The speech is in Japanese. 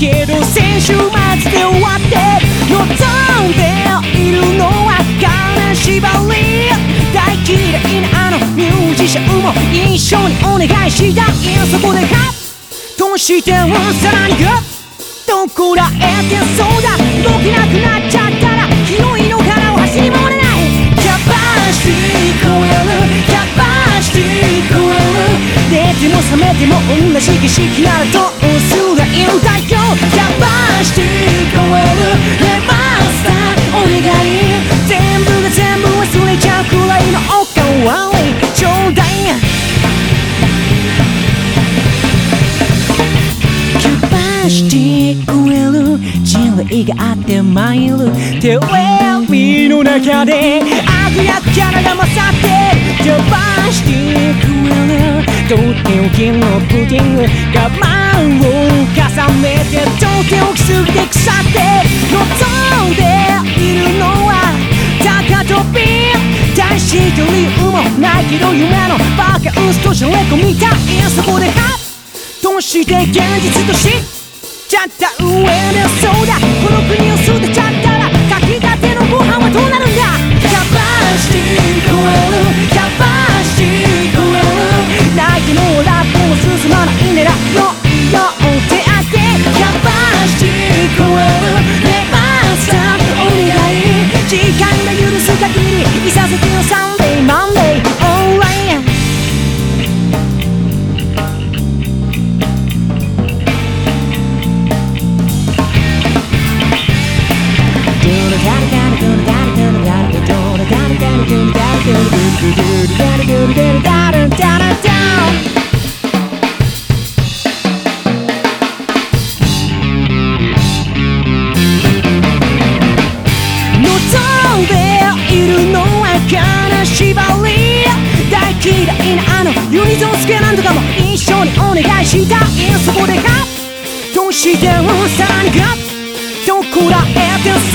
けど先週末で終わって望んでいるのは金縛り大嫌いなあのミュージシャンも一緒にお願いしたいそこでハッとしてさらにグッとこらえてそうだ動けなくなっちゃったら広いのからを走り回れないキャパシティ超えるキャパシティ超える寝ても覚めても同じ景色ならどうすりゃいいんだよキャパシティ超えるレマスターお願い全部が全部忘れちゃうくらいのおかわりちょうだいキャパシティ超える人類があって参るテレビの中で悪役キャラが勝ってキャパシティ超えるとっておきのプディング我慢を重ねてとっておきすぎて腐って望んでいるのは高飛び大して理由もないけど夢のバカ嘘とじゃれ込みたいそこでハッとして現実としちゃった上でそうだこの国を捨てちゃったら炊きたてのご飯はどうなるんだキャパシティ超えるキャパシティ超える泣いてもラップも進まないねらのよ手当てキャパシティ超えるレマスターお願い時間が許す限りいさせてよサンデーマンデーオーライ望んでいるのは金縛り大嫌いなあのユニゾンスケなんとかも一緒にお願いしたいそこでハッとしてさらにガッとこらえて